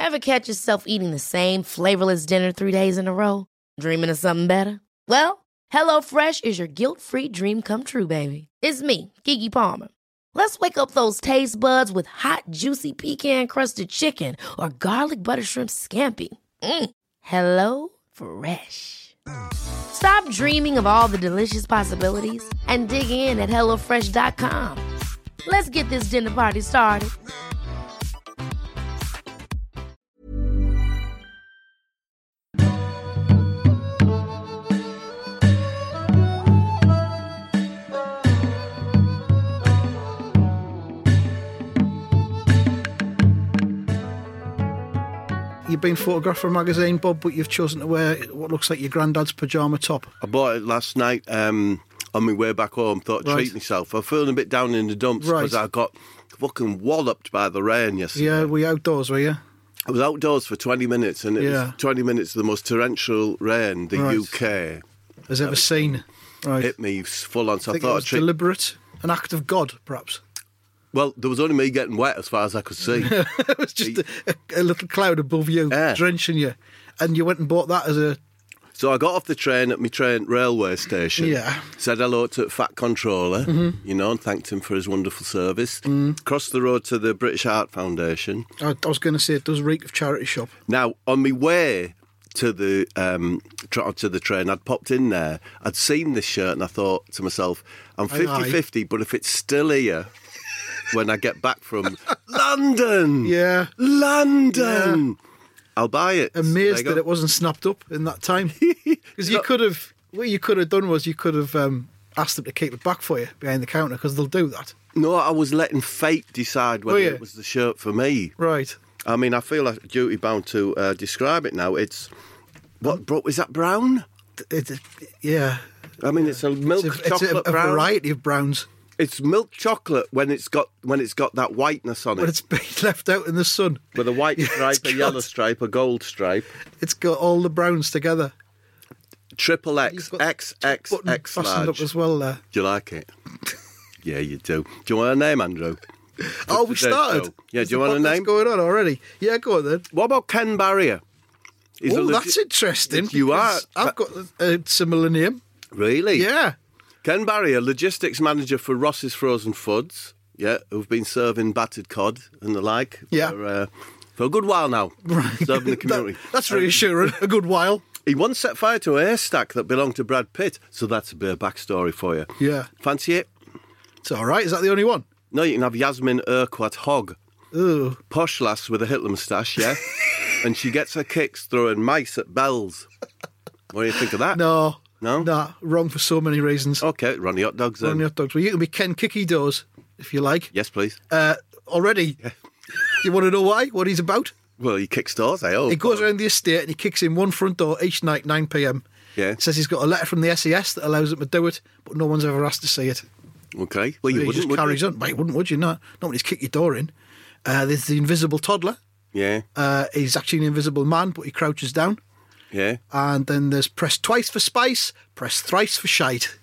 Ever catch yourself eating the same flavorless dinner 3 days in a row? Dreaming of something better? Well, HelloFresh is your guilt-free dream come true, baby. It's me, Keke Palmer. Let's wake up those taste buds with hot, juicy pecan-crusted chicken or garlic butter shrimp scampi. Hello Fresh. Stop dreaming of all the delicious possibilities and dig in at HelloFresh.com. Let's get this dinner party started. You've been photographed for a magazine, Bob, but you've chosen to wear what looks like your granddad's pyjama top. I bought it last night on my way back home. Thought I'd treat myself. I'm feeling a bit down in the dumps because I got fucking walloped by the rain yesterday. Yeah, were you outdoors, were you? I was outdoors for 20 minutes and it was 20 minutes of the most torrential rain the UK has ever seen. Right. Hit me full on. So I thought it was deliberate, an act of God, perhaps. Well, there was only me getting wet as far as I could see. It was just a little cloud above you, drenching you. And you went and bought that as a... So I got off the train at my train railway station. Yeah. Said hello to the Fat Controller, and thanked him for his wonderful service. Crossed the road to the British Heart Foundation. I was going to say, it does reek of charity shop. Now, on my way to the train, I'd popped in there. I'd seen this shirt and I thought to myself, I'm 50-50, but if it's still here... when I get back from London. Yeah. London. Yeah. I'll buy it. Amazed that it wasn't snapped up in that time. Because what you could have done was you could have asked them to keep it back for you behind the counter, because they'll do that. No, I was letting fate decide whether it was the shirt for me. Right. I mean, I feel like duty bound to describe it now. It's, is that brown? Yeah. I mean, it's a milk chocolate brown. It's a variety of browns. It's milk chocolate when it's got that whiteness on it. When it's been left out in the sun. With a white stripe, a yellow stripe, a gold stripe. It's got all the browns together. Triple X, XXX fastened up as well there. Do you like it? Yeah, you do. Do you want a name, Andrew? We started. Show? Yeah, do you want a name? What's going on already? Yeah, go on then. What about Ken Barrier? That's interesting. You are. I've got a similar name. Really? Yeah. Ken Barrier, logistics manager for Ross's Frozen Foods, who've been serving battered cod and the like for a good while now, serving the community. That's reassuring, a good while. He once set fire to a haystack that belonged to Brad Pitt, so that's a bit of backstory for you. Yeah. Fancy it? It's all right. Is that the only one? No, you can have Yasmin Urquhart Hogg. Ooh. Posh lass with a Hitler moustache, yeah? And she gets her kicks throwing mice at bells. What do you think of that? No. No? Nah, wrong for so many reasons. Okay, Ronnie Hot Dogs then. Ronnie Hot Dogs. Well, you can be Ken Kicky Doors, if you like. Yes, please. Already? Yeah. You want to know why? What he's about? Well, he kicks doors, I hope. He goes around the estate and he kicks in one front door each night, 9 p.m. Yeah. Says he's got a letter from the SES that allows him to do it, but no one's ever asked to see it. Okay. Well, you wouldn't, just carries on. Well, you wouldn't, would you? Not when he's kicked your door in. There's the invisible toddler. Yeah. He's actually an invisible man, but he crouches down. Yeah. And then there's press twice for spice, press thrice for shite.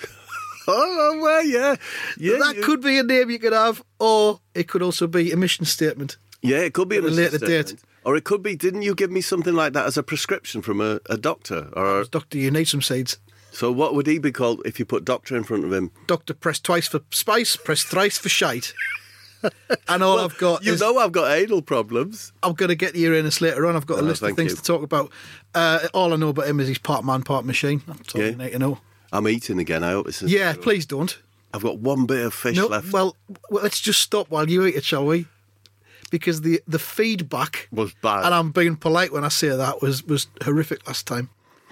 Oh, well, yeah. That could be a name you could have, or it could also be a mission statement. Yeah, it could be a later date. Or it could be, didn't you give me something like that as a prescription from a doctor? Or Doctor, you need some seeds. So what would he be called if you put doctor in front of him? Doctor, press twice for spice, press thrice for shite. And all I've got is... I've got anal problems. I'm going to get to your anus later on. I've got a list of things to talk about. All I know about him is he's part man, part machine. That's all you need to know. I'm eating again. I hope this is... Yeah, please don't. I've got one bit of fish left. Well, let's just stop while you eat it, shall we? Because the feedback... was bad. And I'm being polite when I say that, was horrific last time.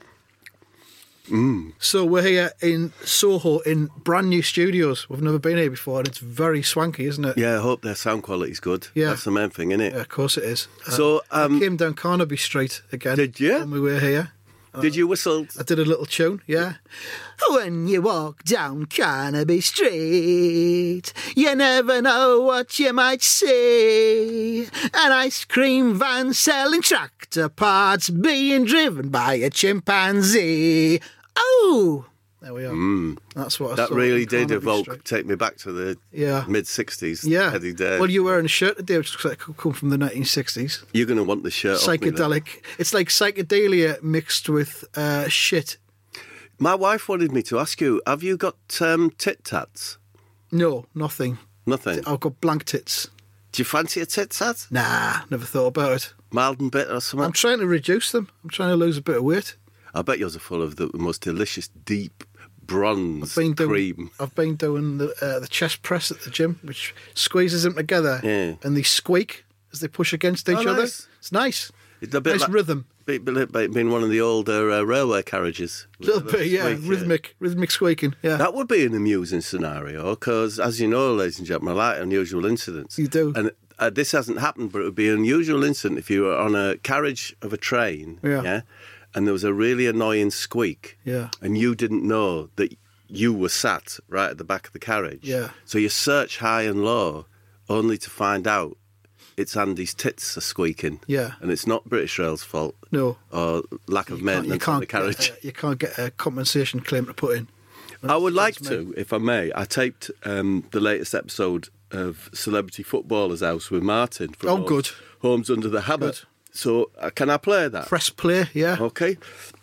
So we're here in Soho in brand new studios. We've never been here before, and it's very swanky, isn't it? Yeah, I hope their sound quality's good. Yeah. That's the main thing, isn't it? Yeah, of course it is. So I came down Carnaby Street again. Did you? When we were here. Did you whistle? I did a little tune, yeah. When you walk down Carnaby Street, you never know what you might see. An ice cream van selling tractor parts being driven by a chimpanzee. Oh, There we are. That's what I That saw really in did Carnaby evoke, Street. take me back to the Yeah. mid-60s. Yeah. Eddie Day. Well, you're wearing a shirt today which looks like it could come from the 1960s. You're going to want the shirt off me then. Psychedelic. It's like psychedelia mixed with shit. My wife wanted me to ask you, have you got tit tats? No, nothing. Nothing. I've got blank tits. Do you fancy a tit tat? Nah, never thought about it. Mild and bitter or something? I'm trying to reduce them. I'm trying to lose a bit of weight. I bet yours are full of the most delicious, deep bronze cream. I've been doing the chest press at the gym, which squeezes them together, and they squeak as they push against each other. Nice. It's nice. It's a bit Nice like, rhythm. Bit like being one of the older railway carriages. A little bit, yeah. Rhythmic squeaking. Yeah. That would be an amusing scenario because, as you know, ladies and gentlemen, I like unusual incidents. You do. And this hasn't happened, but it would be an unusual incident if you were on a carriage of a train, Yeah. and there was a really annoying squeak, Yeah. and you didn't know that you were sat right at the back of the carriage. Yeah. So you search high and low, only to find out it's Andy's tits are squeaking. Yeah. And it's not British Rail's fault. No. Or lack of maintenance on the carriage. You can't get a compensation claim to put in. I would like to, if I may. I taped the latest episode of Celebrity Footballer's House with Martin from good. Homes Under the Hammer. Good. So can I play that? Press play, yeah. Okay.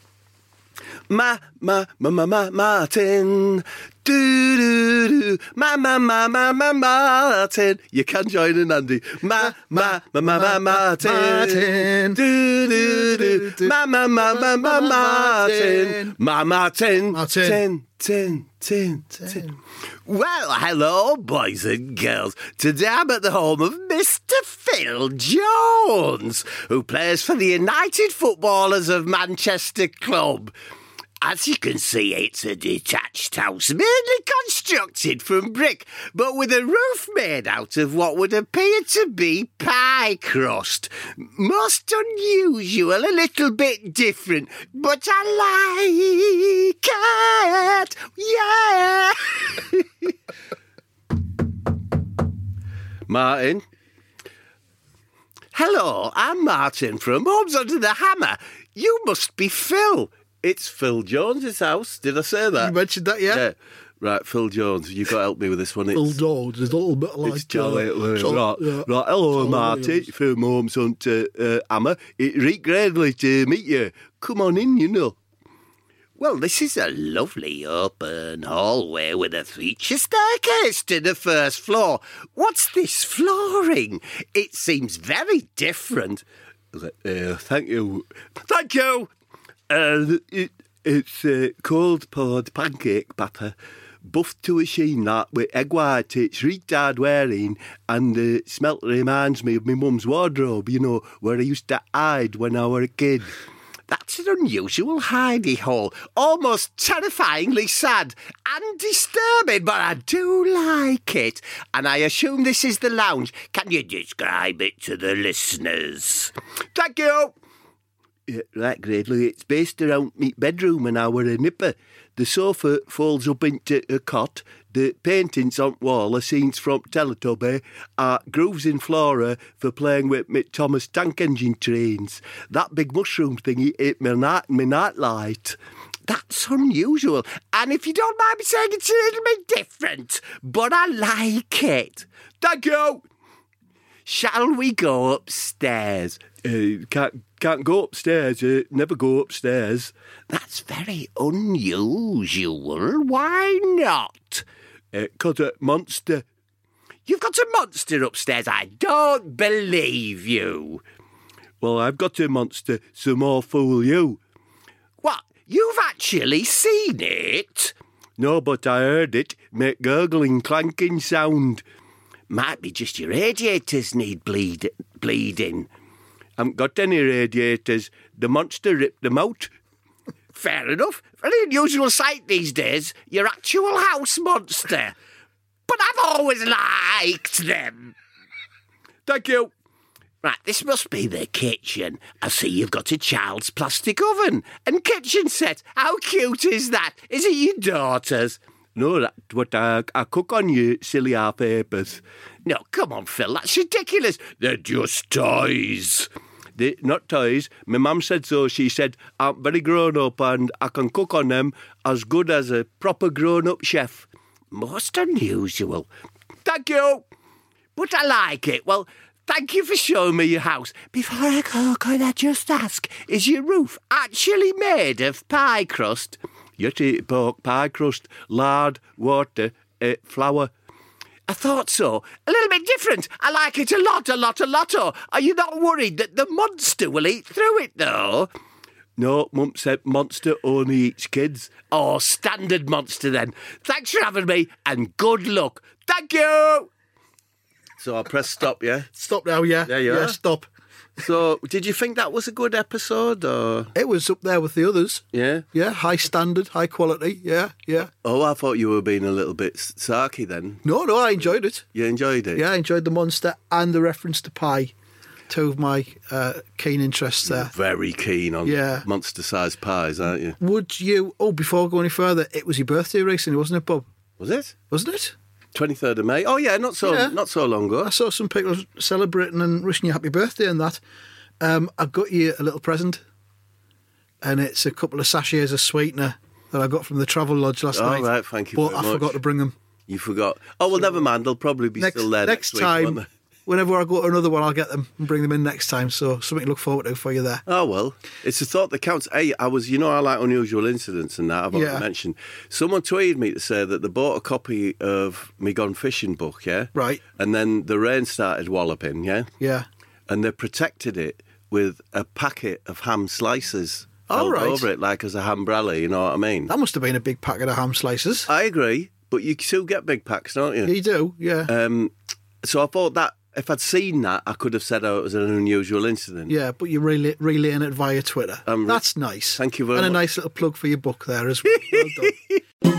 Martin. Do. Martin. You can join in, Andy. Martin. Do. Martin. Martin. Well, hello, boys and girls. Today I'm at the home of Mr. Phil Jones, who plays for the United Footballers of Manchester Club. As you can see, it's a detached house, mainly constructed from brick, but with a roof made out of what would appear to be pie crust. Most unusual, a little bit different, but I like it, yeah! Martin? Hello, I'm Martin from Homes Under the Hammer. You must be Phil. It's Phil Jones's house. Did I say that? You mentioned that, yeah. Right, Phil Jones, you've got to help me with this one. Phil Jones is a little bit like... It's Charlie. Right, hello, Martin, from Homes Under Hammer. It's Rick Gradley to meet you. Come on in, you know. Well, this is a lovely open hallway with a feature staircase to the first floor. What's this flooring? It seems very different. Thank you. Thank you. It's cold poured pancake batter, buffed to a sheen that with egg white. It's really hard wearing, and the smell reminds me of my mum's wardrobe, you know, where I used to hide when I were a kid. That's an unusual hidey hole, almost terrifyingly sad and disturbing, but I do like it. And I assume this is the lounge. Can you describe it to the listeners? Thank you. Right, Gradley, it's based around my bedroom and I were a nipper. The sofa folds up into a cot. The paintings on wall are scenes from Teletubby. Grooves in flora for playing with me Thomas Tank Engine trains. That big mushroom thingy ate my night light. That's unusual. And if you don't mind me saying, it's a little bit different. But I like it. Thank you. Shall we go upstairs? Can't go upstairs. Never go upstairs. That's very unusual. Why not? 'Cause a monster. You've got a monster upstairs. I don't believe you. Well, I've got a monster, so more fool you. What? You've actually seen it? No, but I heard it make gurgling, clanking sound. Might be just your radiators need bleeding. Haven't got any radiators. The monster ripped them out. Fair enough. Very unusual sight these days. Your actual house monster. But I've always liked them. Thank you. Right, this must be the kitchen. I see you've got a child's plastic oven and kitchen set. How cute is that? Is it your daughter's? No, that's what I cook on, you silly half-apers. No, come on, Phil, that's ridiculous. They're just toys. They're not toys. My mum said so. She said, I'm very grown up and I can cook on them as good as a proper grown-up chef. Most unusual. Thank you. But I like it. Well, thank you for showing me your house. Before I go, can I just ask, is your roof actually made of pie crust? Yes, pork pie crust, lard, water, flour. I thought so. A little bit different. I like it a lot. Are you not worried that the monster will eat through it, though? No, Mum said monster only eats kids. Oh, standard monster then. Thanks for having me and good luck. Thank you. So I'll press stop, yeah? Stop now, yeah. There you are. Yeah, stop. So, did you think that was a good episode, or...? It was up there with the others. Yeah? Yeah, high standard, high quality, yeah. Oh, I thought you were being a little bit sarky then. No, I enjoyed it. You enjoyed it? Yeah, I enjoyed the monster and the reference to pie. Two of my keen interests there. You're very keen on monster-sized pies, aren't you? Would you... Oh, before I go any further, it was your birthday recently, wasn't it, Bob? Was it? Wasn't it? 23rd of May. Oh, yeah, not so long ago. I saw some people celebrating and wishing you happy birthday and that. I got you a little present, and it's a couple of sachets of sweetener that I got from the Travel Lodge last night. Oh, right, thank you very much. But I forgot to bring them. You forgot. Oh, well, never mind. They'll probably be still there next week, time, won't they? Whenever I go to another one, I'll get them and bring them in next time. So something to look forward to for you there. Oh, well, it's a thought that counts. Hey, I like unusual incidents and that I've already mentioned. Someone tweeted me to say that they bought a copy of me Gone Fishing book, yeah? Right. And then the rain started walloping, yeah? Yeah. And they protected it with a packet of ham slices held right. over it, like as a hambrella, you know what I mean? That must have been a big packet of ham slices. I agree, but you still get big packs, don't you? You do, yeah. So I thought that if I'd seen that, I could have said, it was an unusual incident. Yeah, but you're relaying it via Twitter. That's nice. Thank you very much. much. And a nice little plug for your book there as well. Well done.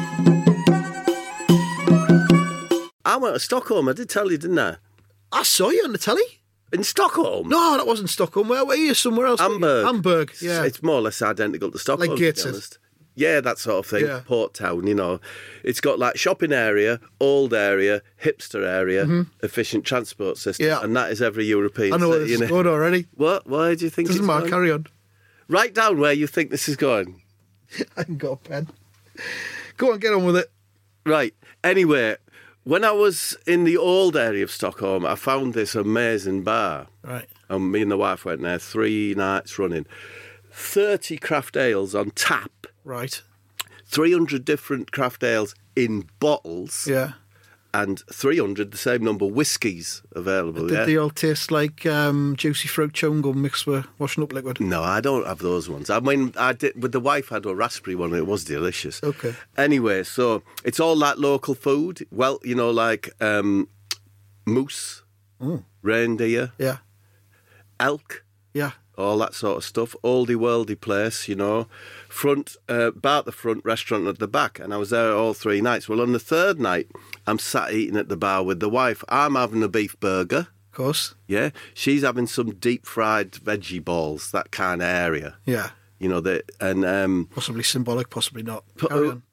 I went to Stockholm, I did tell you, didn't I? I saw you on the telly. In Stockholm? No, that wasn't Stockholm. Where were you? Somewhere else? Hamburg, yeah. It's more or less identical to Stockholm, like Gateshead. To be honest. Yeah, that sort of thing. Yeah. Port town, you know. It's got like shopping area, old area, hipster area, efficient transport system, and that is every European I know city, where this is going already. What? Why do you think Doesn't matter, carry on. Write down where you think this is going. I haven't got a pen. Go on, get on with it. Right. Anyway, when I was in the old area of Stockholm, I found this amazing bar. Right. And me and the wife went there 3 nights running. 30 craft ales on tap. Right. 300 different craft ales in bottles. Yeah. And 300, the same number, whiskies available. Did they all taste like juicy fruit chewing gum mixed with washing up liquid? No, I don't have those ones. I mean, I did with the wife. I had a raspberry one. And it was delicious. Okay. Anyway, so it's all like local food. Well, you know, like moose, reindeer, elk, all that sort of stuff. Oldie worldy place, you know. Front, bar at the front, restaurant at the back. And I was there all 3 nights. Well, on the 3rd night, I'm sat eating at the bar with the wife. I'm having a beef burger. Of course. Yeah. She's having some deep fried veggie balls, that kind of area. Yeah. You know, and possibly symbolic, possibly not. Carry on.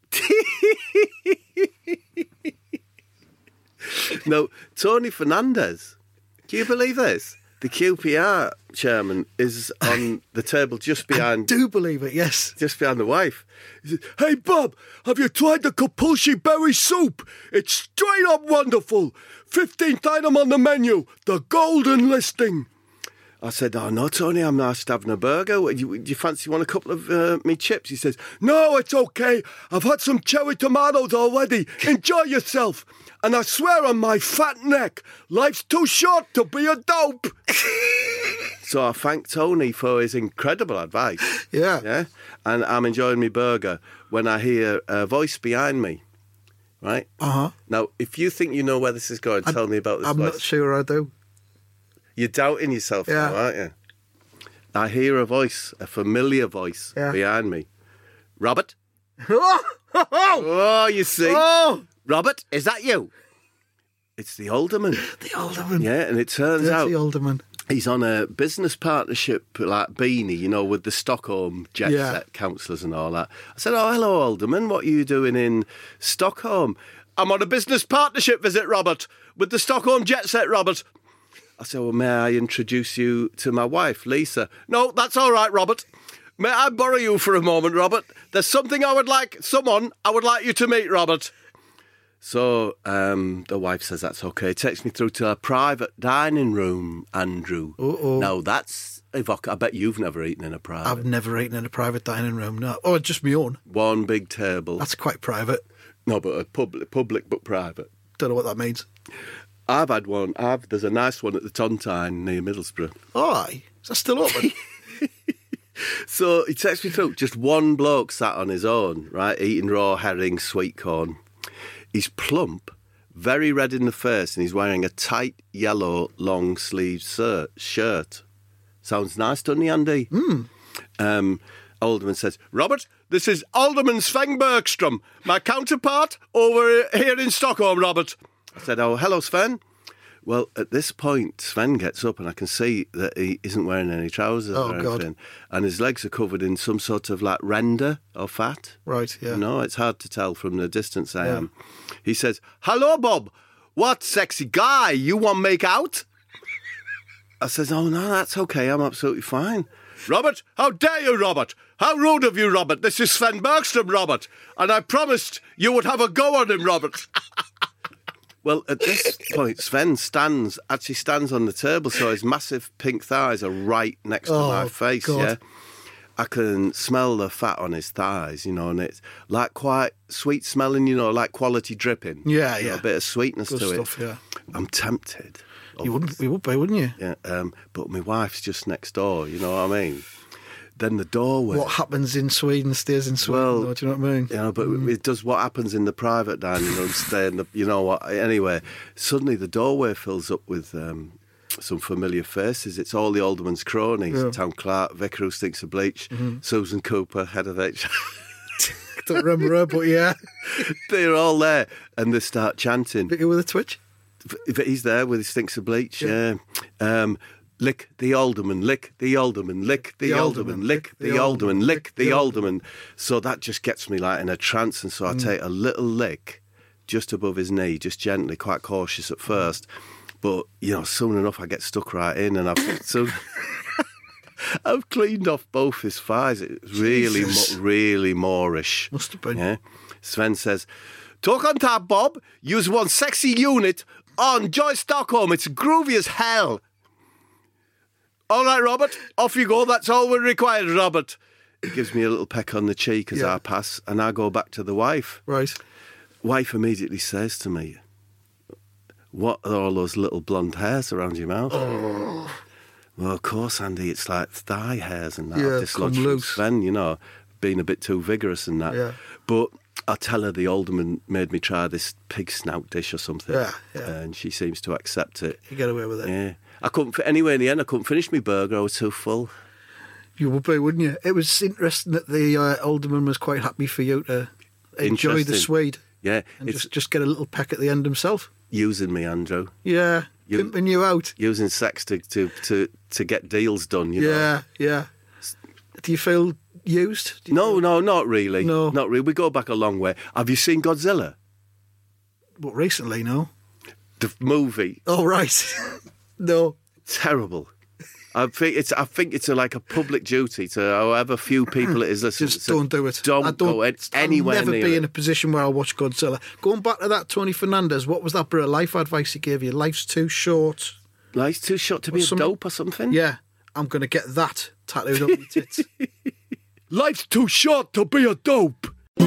No, Tony Fernandez. Do you believe this? The QPR chairman is on the table just behind... I do believe it, yes. Just behind the wife. He says, "Hey, Bob, have you tried the Kapulshi berry soup? It's straight up wonderful. 15th item on the menu, the golden listing." I said, "Oh, no, Tony, I'm just having a burger. Do you fancy one a couple of me chips?" He says, "No, it's okay. I've had some cherry tomatoes already. Enjoy yourself. And I swear on my fat neck, life's too short to be a dope." So I thank Tony for his incredible advice. Yeah. And I'm enjoying my burger when I hear a voice behind me. Right? Uh-huh. Now, if you think you know where this is going, tell me about this I'm voice. not sure I do. You're doubting yourself now, aren't you? I hear a voice, a familiar voice behind me. "Robert?" Oh, you see? Oh! "Robert, is that you?" It's the alderman. The alderman. Yeah, and it turns out the alderman. He's on a business partnership like Beanie, you know, with the Stockholm Jet Set councillors and all that. I said, "Oh, hello, alderman. What are you doing in Stockholm?" "I'm on a business partnership visit, Robert, with the Stockholm Jet Set, Robert." I said, well, may I introduce you to my wife, Lisa? No, that's all right, Robert. May I borrow you for a moment, Robert? There's someone I would like you to meet, Robert. So the wife says that's okay. Takes me through to a private dining room, Andrew. Uh-oh. Now, that's... I bet you've never eaten in a private. I've never eaten in a private dining room, no. Oh, just my own. One big table. That's quite private. No, but a public but private. Don't know what that means. I've had one. There's a nice one at the Tontine near Middlesbrough. Oh, aye. Is that still open? So he takes me through. Just one bloke sat on his own, right, eating raw herring, sweet corn. He's plump, very red in the face, and he's wearing a tight yellow long-sleeved shirt. Sounds nice, doesn't he, Andy? Alderman says, Robert, this is Alderman Sven Bergstrom, my counterpart over here in Stockholm, Robert. I said, oh, hello, Sven. Well, at this point, Sven gets up and I can see that he isn't wearing any trousers or anything. And his legs are covered in some sort of like render or fat. Right, yeah. No, it's hard to tell from the distance I am. He says, hello, Bob. What sexy guy you want to make out? I says, oh, no, that's okay. I'm absolutely fine. Robert, how dare you, Robert? How rude of you, Robert. This is Sven Bergstrom, Robert. And I promised you would have a go on him, Robert. Well, at this point, Sven stands on the table, so his massive pink thighs are right next to my face, God. yeah? I can smell the fat on his thighs, and it's like quite sweet smelling, like quality dripping. Yeah, A bit of sweetness Good to stuff, it. yeah. I'm tempted. You would be, wouldn't you? Yeah, but my wife's just next door, you know what I mean? Then the doorway. What happens in Sweden stays in Sweden, Well, do you know what I mean? Yeah, but it does what happens in the private dining room, stay in the, you know what, anyway, suddenly the doorway fills up with some familiar faces. It's all the alderman's cronies, Town Clerk, Vicar who stinks of bleach, Susan Cooper, head of HR. Don't remember her, but yeah. They're all there, and they start chanting. Vicar with a twitch? He's there with his stinks of bleach, yeah. Lick the alderman, lick the alderman, lick the alderman, lick the alderman, lick the alderman. So that just gets me like in a trance, and so I take a little lick just above his knee, just gently, quite cautious at first. But, soon enough I get stuck right in, and I've cleaned off both his thighs. It's really, really Moorish. Must have been. Yeah. Sven says, talk on tap, Bob. Use one sexy unit on Joy Stockholm. It's groovy as hell. All right, Robert, off you go. That's all we're required, Robert. He gives me a little peck on the cheek as I pass, and I go back to the wife. Right. Wife immediately says to me, what are all those little blonde hairs around your mouth? Oh. Well, of course, Andy, it's like thigh hairs and that. Yeah, I've dislodged come from loose. Sven, being a bit too vigorous and that. Yeah. But I tell her the alderman made me try this pig snout dish or something. Yeah. And she seems to accept it. You get away with it. Yeah. Anyway, in the end, I couldn't finish my burger. I was too full. You would be, wouldn't you? It was interesting that the alderman was quite happy for you to enjoy the Swede. Yeah. And just get a little peck at the end himself. Using me, Andrew. Yeah. Pimping you out. Using sex to get deals done, you know. Yeah. Do you feel used? No, not really. No. Not really. We go back a long way. Have you seen Godzilla? What, recently, no? The movie. Oh, right. No. Terrible. I think it's like a public duty to however few people it is listening. Just don't do it. Don't go anywhere I'll never near be it. in a position where I'll watch Godzilla. Going back to that Tony Fernandez, what was that bit of life advice he gave you? Life's too short. Life's too short to be a dope or something? Yeah. I'm going to get that tattooed on my tits. Life's too short to be a dope.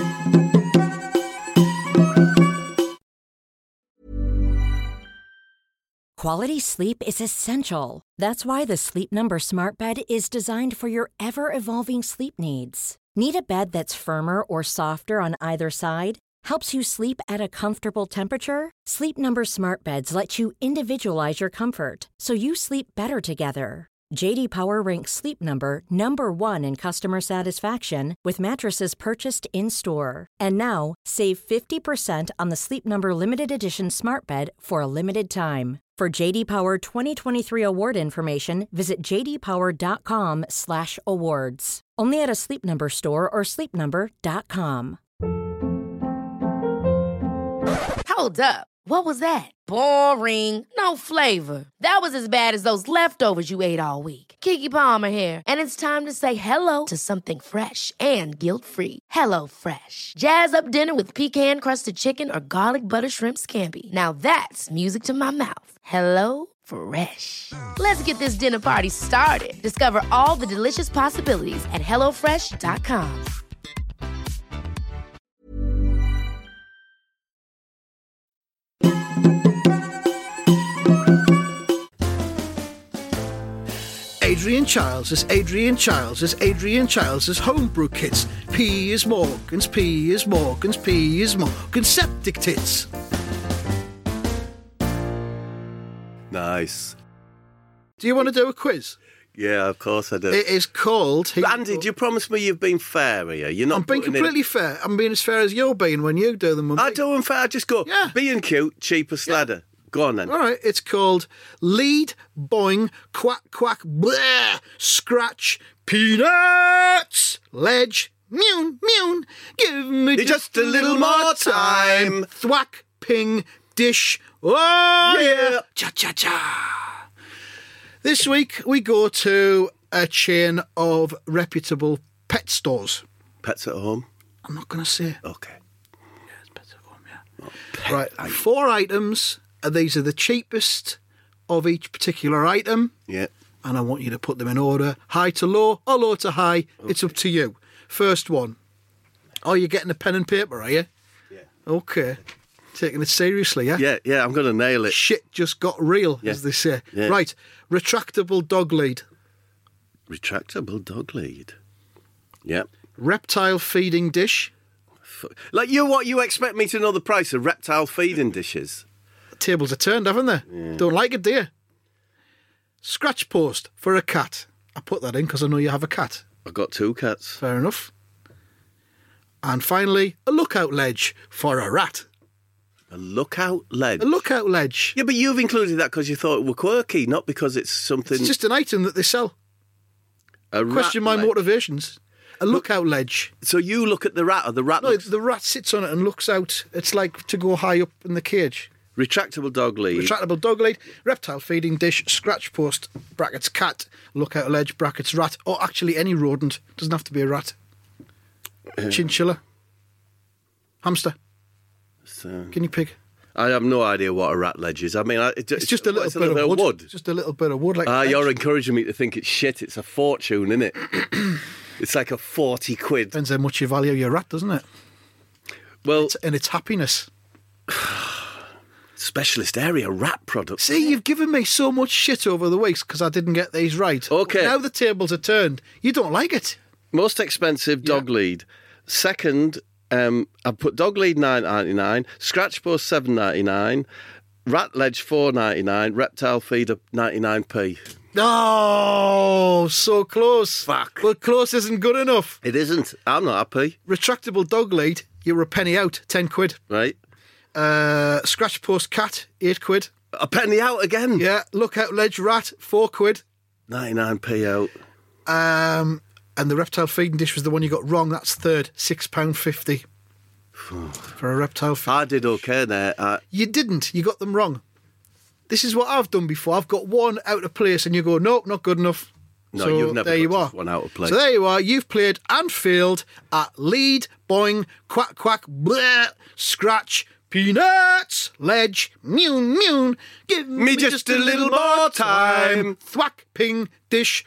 Quality sleep is essential. That's why the Sleep Number Smart Bed is designed for your ever-evolving sleep needs. Need a bed that's firmer or softer on either side? Helps you sleep at a comfortable temperature? Sleep Number Smart Beds let you individualize your comfort, so you sleep better together. J.D. Power ranks Sleep Number number 1 in customer satisfaction with mattresses purchased in-store. And now, save 50% on the Sleep Number Limited Edition Smart Bed for a limited time. For J.D. Power 2023 award information, visit jdpower.com/awards. Only at a Sleep Number store or sleepnumber.com. Hold up. What was that? Boring. No flavor. That was as bad as those leftovers you ate all week. Keke Palmer here, and it's time to say hello to something fresh and guilt-free. Hello Fresh. Jazz up dinner with pecan-crusted chicken or garlic butter shrimp scampi. Now that's music to my mouth. Hello Fresh. Let's get this dinner party started. Discover all the delicious possibilities at hellofresh.com. Adrian Childs' homebrew kits. P is Morgan's, septic tits. Nice. Do you want to do a quiz? Yeah, of course I do. It is called... Andy, do you promise me you've been fair here? You're not. I'm being completely fair. I'm being as fair as you're being when you do them. I do them fair. I just go, Yeah. being cute, cheaper sladder. Go on then. All right, it's called Lead, Boing, Quack, Quack, Bleh, Scratch, Peanuts, Ledge, Mewn, Mewn, give me just a little more time. Thwack, Ping, Dish, oh Yeah. Cha-cha-cha. This week we go to a chain of reputable pet stores. Pets at home. I'm not going to say. Okay. It's pets at home, yeah. Right, 4 items. These are the cheapest of each particular item. Yeah. And I want you to put them in order, high to low or low to high. Okay. It's up to you. First one. Oh, you're getting a pen and paper, are you? Yeah. Okay. Taking it seriously, yeah? Yeah, I'm going to nail it. Shit just got real, as they say. Yeah. Right. Retractable dog lead. Retractable dog lead. Yeah. Reptile feeding dish. Like what you expect me to know the price of reptile feeding dishes? Tables are turned, haven't they? Yeah. Don't like it, do you? Scratch post for a cat. I put that in because I know you have a cat. I've got 2 cats. Fair enough. And finally, a lookout ledge for a rat. A lookout ledge? A lookout ledge. Yeah, but you've included that because you thought it were quirky, not because it's something... It's just an item that they sell. Question my motivations. A lookout ledge. So you look at the rat, or the rat No, the rat sits on it and looks out. It's like to go high up in the cage. Retractable dog lead. Retractable dog lead, reptile feeding dish, scratch post, brackets cat, lookout ledge, brackets rat, or actually any rodent. Doesn't have to be a rat. Chinchilla. Hamster. Guinea pig. I have no idea what a rat ledge is. I mean, it's just a little bit of wood. It's just a little bit of wood. Like you're encouraging me to think it's shit. It's a fortune, isn't it? It's like a 40 quid. Depends how much you value your rat, doesn't it? Well, and its happiness. Specialist area rat products. See, you've given me so much shit over the weeks because I didn't get these right. Okay. Now the tables are turned. You don't like it. Most expensive dog lead. Second, I put dog lead $9.99, scratch post $7.99, rat ledge $4.99, reptile feeder 99p. Oh, so close. Fuck. Well, close isn't good enough. It isn't. I'm not happy. Retractable dog lead, you were a penny out, 10 quid. Right. Scratch post cat, 8 quid. A penny out again? Yeah. Lookout ledge rat, 4 quid. 99p out. And the reptile feeding dish was the one you got wrong. That's third, £6.50 for a reptile feeding. I did okay there. You didn't. You got them wrong. This is what I've done before. I've got one out of place and you go, nope, not good enough. No, so you've never there got you are. One out of place. So there you are. You've played and failed at lead, boing, quack, quack, bleh, scratch, peanuts, ledge, mewn, mewn. Give me just a little more time. Thwack, ping, dish.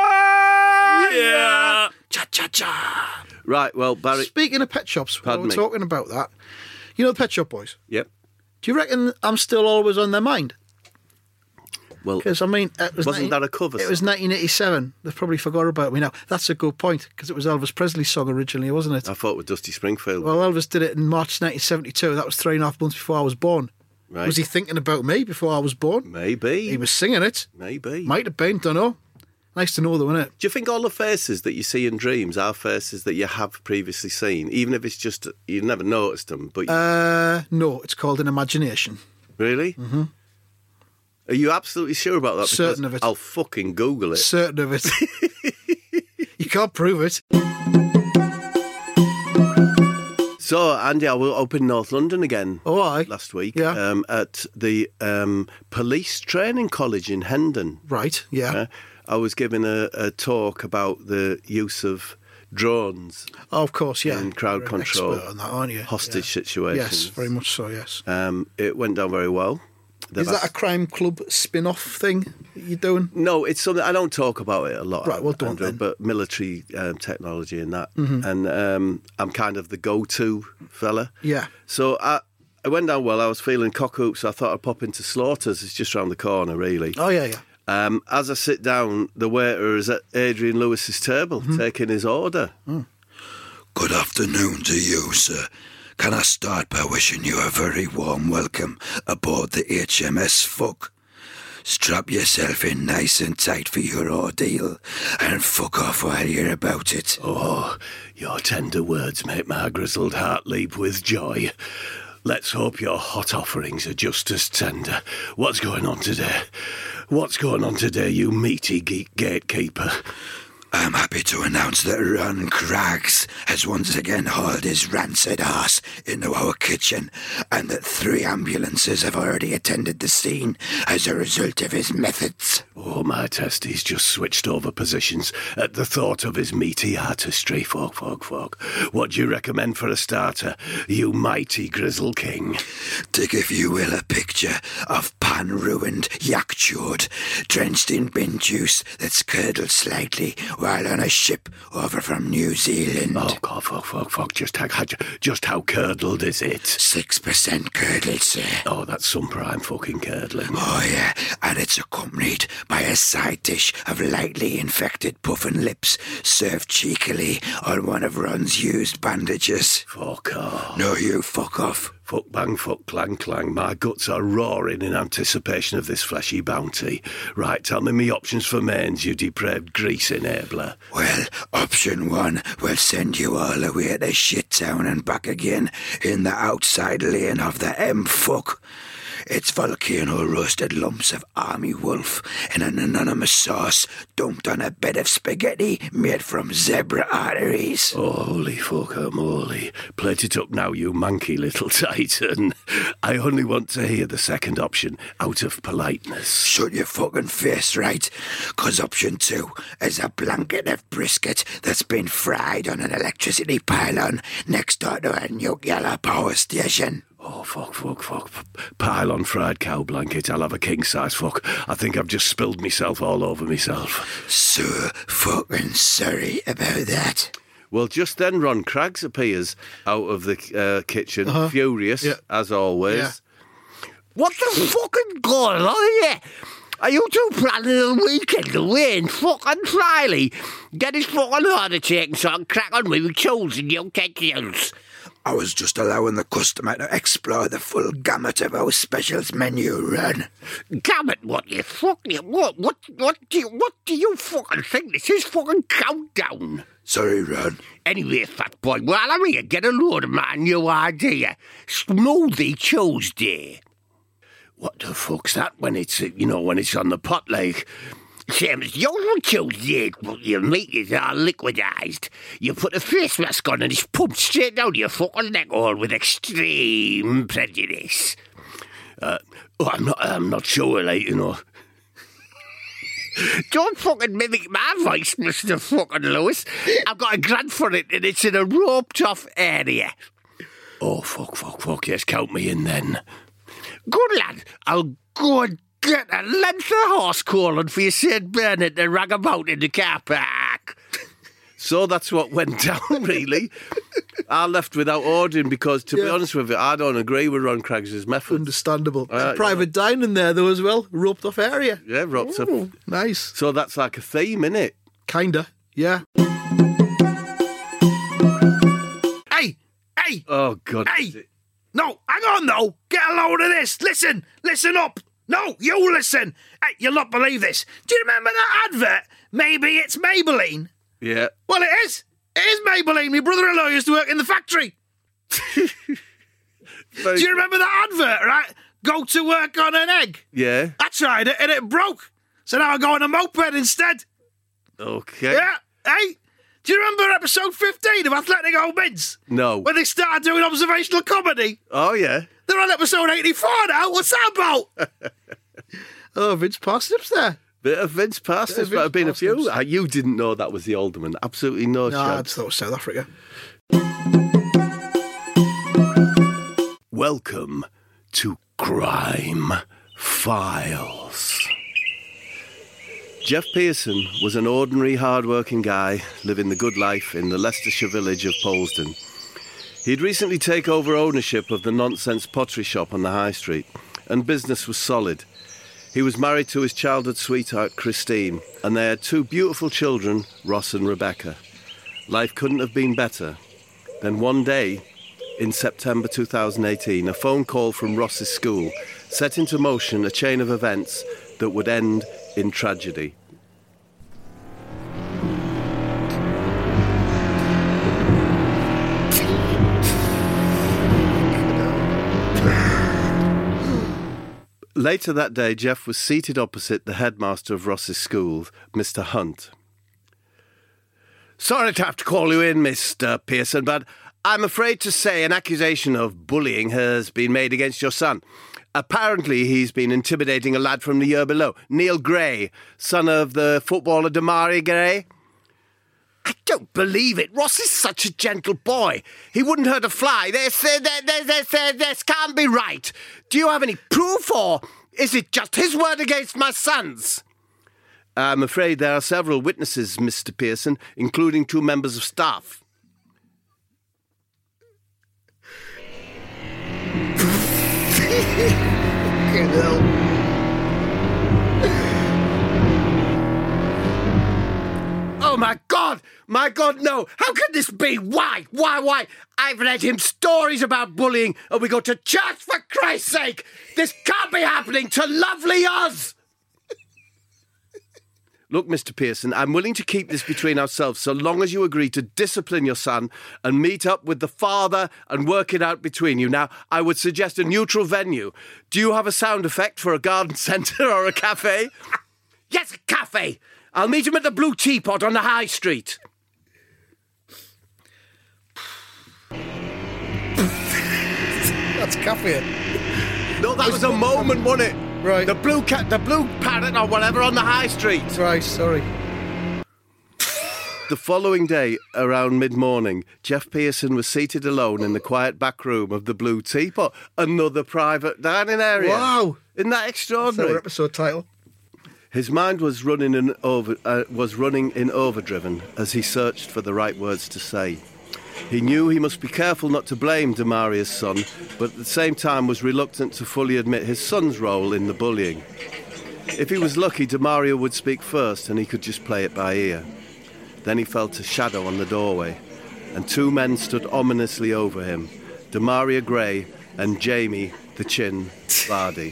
Oh, yeah. Cha-cha-cha. Right, well, Barry... Speaking of pet shops, while we're talking about that, you know the Pet Shop Boys? Yep. Do you reckon I'm still always on their mind? Well, because I mean, wasn't that a cover? It was 1987. They've probably forgot about me now. That's a good point because it was Elvis Presley's song originally, wasn't it? I thought it was Dusty Springfield. Well, Elvis did it in March 1972. That was 3.5 months before I was born. Right. Was he thinking about me before I was born? Maybe. He was singing it. Maybe. Might have been. Don't know. Nice to know, though, isn't it? Do you think all the faces that you see in dreams are faces that you have previously seen, even if it's just you've never noticed them? But no, it's called an imagination. Really? Mm-hmm. Are you absolutely sure about that? Certain of it. I'll fucking Google it. Certain of it. You can't prove it. So, Andy, I was up in North London again last week Yeah. at the Police Training College in Hendon. Right, yeah. I was giving a talk about the use of drones Oh, of course, yeah. in crowd You're an control, expert on that, aren't you? hostage Yeah. situations. Yes, very much so, yes. It went down very well. Is that a crime club spin-off thing that you're doing? No, it's something I don't talk about it a lot. Right, well done Andrew, then. but military technology and that, Mm-hmm. and I'm kind of the go-to fella. Yeah. So I went down well. I was feeling cock-hoop, so I thought I'd pop into Slaughters. It's just round the corner, really. Oh, yeah, yeah. As I sit down, the waiter is at Adrian Lewis's table, Mm-hmm. taking his order. Good afternoon to you, sir. Can I start by wishing you a very warm welcome aboard the HMS Fuck? Strap yourself in nice and tight for your ordeal and fuck off while you're about it. Oh, your tender words make my grizzled heart leap with joy. Let's hope your hot offerings are just as tender. What's going on today? What's going on today, you meaty geek gatekeeper? I'm happy to announce that Ron Craggs has once again hauled his rancid arse into our kitchen and that 3 ambulances have already attended the scene as a result of his methods. Oh, my testes just switched over positions at the thought of his meaty artistry. Folk. What do you recommend for a starter, you mighty grizzle king? Take, if you will, a picture of pan-ruined yak chord, drenched in bin juice that's curdled slightly while on a ship over from New Zealand. Oh, God, fuck. Just how curdled is it? 6% curdled, sir. Oh, that's some prime fucking curdling. Oh, yeah, and it's accompanied by a side dish of lightly infected puffin lips served cheekily on one of Ron's used bandages. Fuck off. No, you fuck off. Fuck bang, fuck clang clang. My guts are roaring in anticipation of this fleshy bounty. Right, tell me my options for mains, you depraved grease enabler. Well, option 1 will send you all the way to Shittown and back again in the outside lane of the M-Fuck. It's volcano roasted lumps of army wolf in an anonymous sauce dumped on a bed of spaghetti made from zebra arteries. Oh, holy fuck, moly. Plate it up now, you manky little titan. I only want to hear the second option out of politeness. Shut your fucking face, right? 'Cause option 2 is a blanket of brisket that's been fried on an electricity pylon next door to a nuclear power station. Oh, fuck. Pile on fried cow blanket. I'll have a king-size fuck. I think I've just spilled myself all over myself. So fucking sorry about that. Well, just then Ron Craggs appears out of the kitchen, furious, as always. Yeah. What the fucking going on here? Are you two planning a weekend away in fucking Friley? Get his fucking order taken so I can crack on with chosen your kitchens. I was just allowing the customer to explore the full gamut of our specials menu, Ron. Gamut, what you fucking... What do you fucking think? This is fucking countdown. Sorry, Ron. Anyway, fat boy, while I'm here, get a load of my new idea. Smoothie Tuesday. What the fuck's that when it's, when it's on the pot, like... Same as usual Tuesday, but your meat is all liquidised. You put a face mask on and it's pumped straight down your fucking neck hole with extreme prejudice. I'm not sure, Don't fucking mimic my voice, Mr. fucking Lewis. I've got a grant for it and it's in a roped-off area. Oh, fuck, yes, count me in then. Good lad, I'll go and get a length of horse calling for your St. Bernard to rag about in the car park. So that's what went down, really. I left without ordering because, to be honest with you, I don't agree with Ron Craggs' methods. Understandable. Private dining there, though, as well. Roped off area. Yeah, roped up. Nice. So that's like a theme, innit? Kinda, yeah. Hey! Oh, God. Hey! No, hang on, though. Get a load of this. Listen up. No, you listen. Hey, you'll not believe this. Do you remember that advert? Maybe it's Maybelline. Yeah. Well, it is. It is Maybelline. My brother-in-law used to work in the factory. Do you remember that advert, right? Go to work on an egg. Yeah. I tried it and it broke. So now I go on a moped instead. Okay. Yeah. Hey, Do you remember episode 15 of Athletic Old Mids? No. When they started doing observational comedy? Oh, yeah. They're on episode 84 now. What's that about? Oh, Vince Parsnips there. Bit of Vince Parsnips, but have been a few. You didn't know that was the Alderman. Absolutely no No, I chance. thought it was South Africa. Welcome to Crime Files. Jeff Pearson was an ordinary, hard-working guy living the good life in the Leicestershire village of Polesden. He'd recently taken over ownership of the Nonsense Pottery Shop on the High Street, and business was solid. He was married to his childhood sweetheart, Christine, and they had 2 beautiful children, Ross and Rebecca. Life couldn't have been better. Then one day, in September 2018, a phone call from Ross's school set into motion a chain of events that would end in tragedy. Later that day, Jeff was seated opposite the headmaster of Ross's school, Mr. Hunt. Sorry to have to call you in, Mr. Pearson, but I'm afraid to say an accusation of bullying has been made against your son. Apparently, he's been intimidating a lad from the year below, Neil Gray, son of the footballer Demarai Gray. I don't believe it. Ross is such a gentle boy. He wouldn't hurt a fly. This can't be right. Do you have any proof, or is it just his word against my son's? I'm afraid there are several witnesses, Mr. Pearson, including 2 members of staff. Oh, my God! My God, no! How can this be? Why? I've read him stories about bullying, and we go to church, for Christ's sake! This can't be happening to lovely us! Look, Mr. Pearson, I'm willing to keep this between ourselves so long as you agree to discipline your son and meet up with the father and work it out between you. Now, I would suggest a neutral venue. Do you have a sound effect for a garden centre or a cafe? Yes, a cafe! I'll meet him at the Blue Teapot on the High Street. That's cafe. No, that was a moment, wasn't it? Right. The blue parrot or whatever on the High Street. Right, sorry. The following day, around mid-morning, Jeff Pearson was seated alone in the quiet back room of the Blue Teapot, another private dining area. Wow. Isn't that extraordinary? That's our episode title. His mind was running in overdriven as he searched for the right words to say. He knew he must be careful not to blame Demaria's son, but at the same time was reluctant to fully admit his son's role in the bullying. If he was lucky, Demaria would speak first and he could just play it by ear. Then he felt a shadow on the doorway, and 2 men stood ominously over him, Demaria Gray and Jamie the Chin Vardy.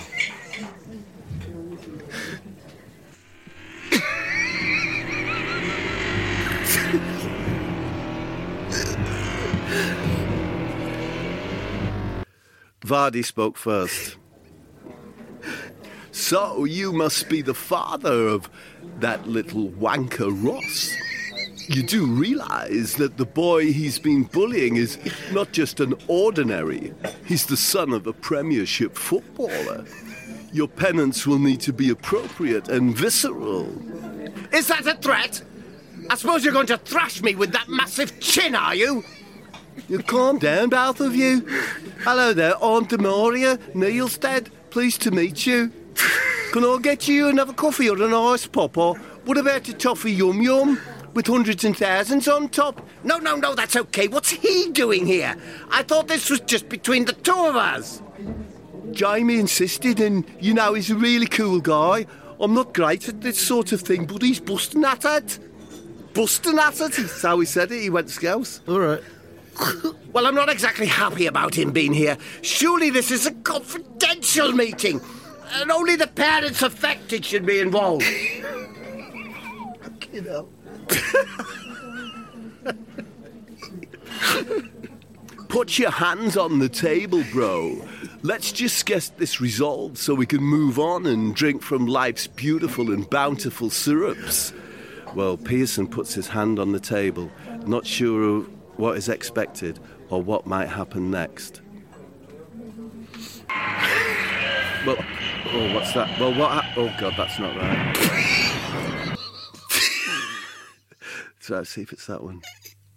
Vardy spoke first. So you must be the father of that little wanker Ross. You do realise that the boy he's been bullying is not just an ordinary. He's the son of a Premiership footballer. Your penance will need to be appropriate and visceral. Is that a threat? I suppose you're going to thrash me with that massive chin, are you? You calm down, both of you. Hello there, Aunt Demaria, Neil's dad. Pleased to meet you. Can I get you another coffee or an ice pop, or what about a toffee yum yum with hundreds and thousands on top? No, that's okay. What's he doing here? I thought this was just between the 2 of us. Jamie insisted, and you know he's a really cool guy. I'm not great at this sort of thing, but he's busting at it. Busting at it, that's how he said it. He went Scouse. All right. Well, I'm not exactly happy about him being here. Surely this is a confidential meeting, and only the parents affected should be involved. You know. Put your hands on the table, bro. Let's just get this resolved so we can move on and drink from life's beautiful and bountiful syrups. Well, Pearson puts his hand on the table, not sure of what is expected or what might happen next. Well, oh, what's that? Well, oh, God, that's not right. So let's see if it's that one.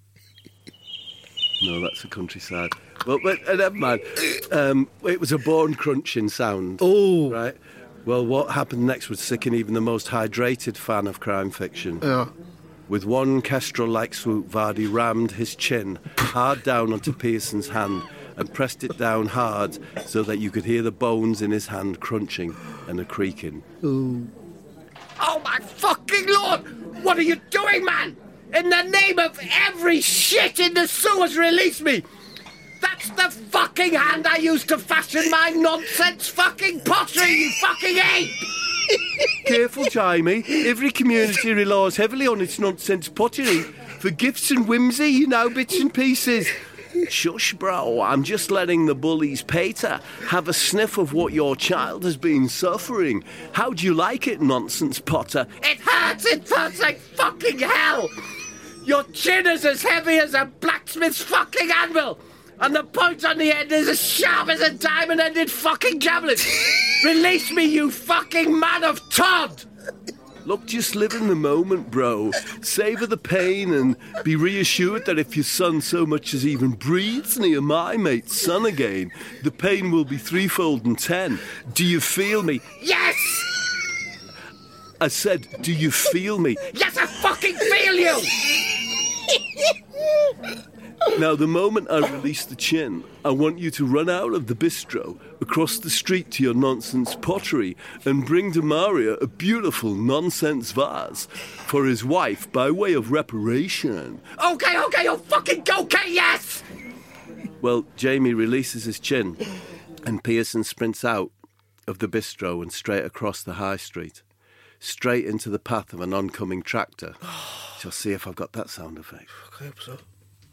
No, that's the countryside. Well, but never mind. It was a bone crunching sound. Oh. Right? Well, what happened next would sicken even the most hydrated fan of crime fiction. Yeah. With one kestrel-like swoop, Vardy rammed his chin hard down onto Pearson's hand and pressed it down hard so that you could hear the bones in his hand crunching and a creaking. Ooh. Oh, my fucking Lord! What are you doing, man? In the name of every shit in the sewers, release me! That's the fucking hand I used to fashion my nonsense fucking pottery, you fucking ape! Careful, Jamie. Every community relies heavily on its nonsense pottery for gifts and whimsy, you know, bits and pieces. Shush, bro. I'm just letting the bullies, Peter, have a sniff of what your child has been suffering. How do you like it, nonsense potter? It hurts like fucking hell! Your chin is as heavy as a blacksmith's fucking anvil! And the point on the end is as sharp as a diamond-ended fucking javelin! Release me, you fucking man of Todd! Look, just live in the moment, bro. Savour the pain and be reassured that if your son so much as even breathes near my mate's son again, the pain will be threefold and 10. Do you feel me? Yes! I said, do you feel me? Yes, I fucking feel you! Now, the moment I release the chin, I want you to run out of the bistro, across the street to your nonsense pottery, and bring Demaria a beautiful nonsense vase for his wife by way of reparation. Okay, oh fucking okay, yes! Well, Jamie releases his chin, and Pearson sprints out of the bistro and straight across the high street, straight into the path of an oncoming tractor. Shall see if I've got that sound effect. I hope so.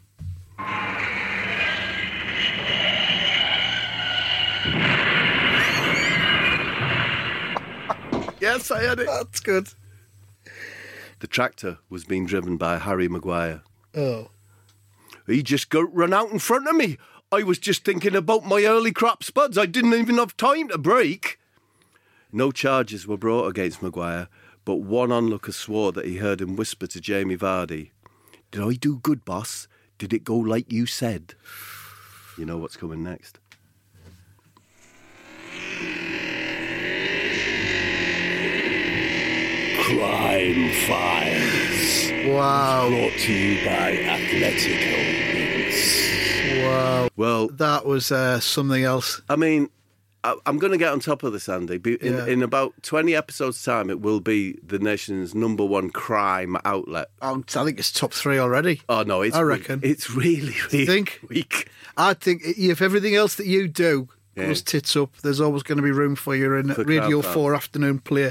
Yes, I had it. That's good. The tractor was being driven by Harry Maguire. Oh. He just run out in front of me. I was just thinking about my early crop spuds. I didn't even have time to brake. No charges were brought against Maguire, but one onlooker swore that he heard him whisper to Jamie Vardy, "Did I do good, boss? Did it go like you said?" You know what's coming next. Crime Files. Wow. Brought to you by Atletico Vince. Wow. Well, that was something else. I mean, I'm going to get on top of this, Andy. In about 20 episodes' time, it will be the nation's #1 crime outlet. I think it's top 3 already. Oh, no, I reckon. It's really, really weak. I think if everything else that you do goes tits up, there's always going to be room for you in Radio 4 afternoon play.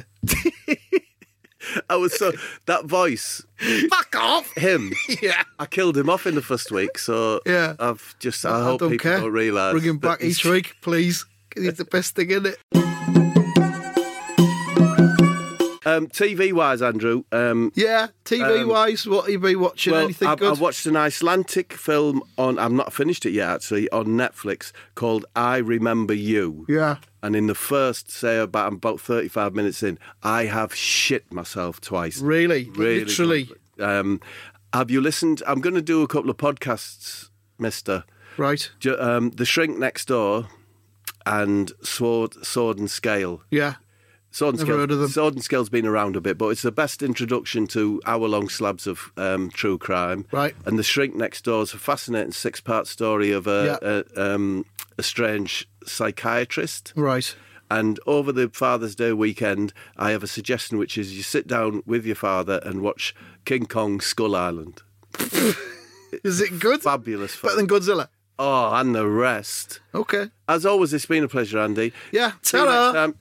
That voice. Fuck off! Him. Yeah. I killed him off in the first week, so yeah. I hope don't people care. don't realise. Bring him back each week, please. He's the best thing, isn't it? TV-wise, Andrew. TV-wise, what have you been watching? Anything good? I've watched an Icelandic film I've not finished it yet, actually, on Netflix called I Remember You. Yeah. And in the first, say, about 35 minutes in, I have shit myself twice. Really? Literally? Have you listened? I'm going to do a couple of podcasts, mister. Right. The Shrink Next Door and Sword and Scale. Yeah. Never heard of them. Sword and Scale's been around a bit, but it's the best introduction to hour-long slabs of true crime. Right. And The Shrink Next Door is a fascinating 6-part story of a strange psychiatrist. Right. And over the Father's Day weekend, I have a suggestion, which is you sit down with your father and watch King Kong Skull Island. Is it good? Fabulous film. Better than Godzilla? Oh, and the rest. Okay. As always, it's been a pleasure, Andy. Yeah. See you next time.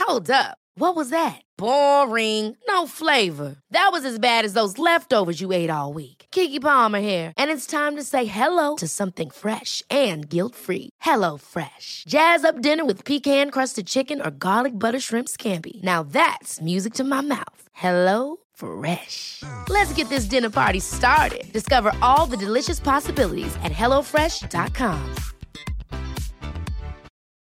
Hold up. What was that? Boring. No flavor. That was as bad as those leftovers you ate all week. Keke Palmer here, and it's time to say hello to something fresh and guilt-free. Hello Fresh. Jazz up dinner with pecan-crusted chicken or garlic butter shrimp scampi. Now that's music to my mouth. Hello Fresh. Let's get this dinner party started. Discover all the delicious possibilities at HelloFresh.com.